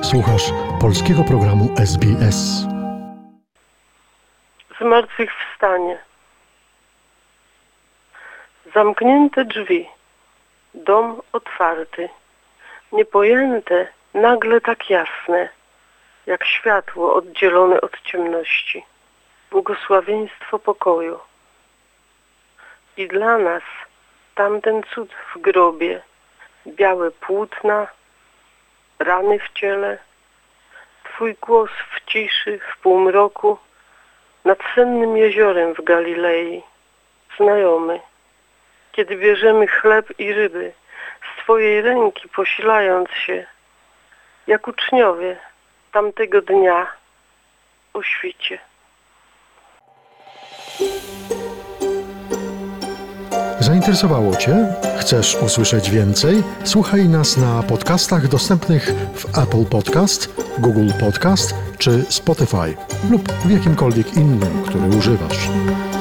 Słuchasz polskiego programu SBS. Zmartwychwstanie. Zamknięte drzwi. Dom otwarty. Niepojęte, nagle tak jasne, jak światło oddzielone od ciemności. Błogosławieństwo pokoju. I dla nas tamten cud w grobie, białe płótna, rany w ciele, Twój głos w ciszy, w półmroku, nad sennym jeziorem w Galilei, znajomy, kiedy bierzemy chleb i ryby, z Twojej ręki posilając się, jak uczniowie tamtego dnia o świcie. Zainteresowało Cię? Chcesz usłyszeć więcej? Słuchaj nas na podcastach dostępnych w Apple Podcast, Google Podcast czy Spotify lub w jakimkolwiek innym, który używasz.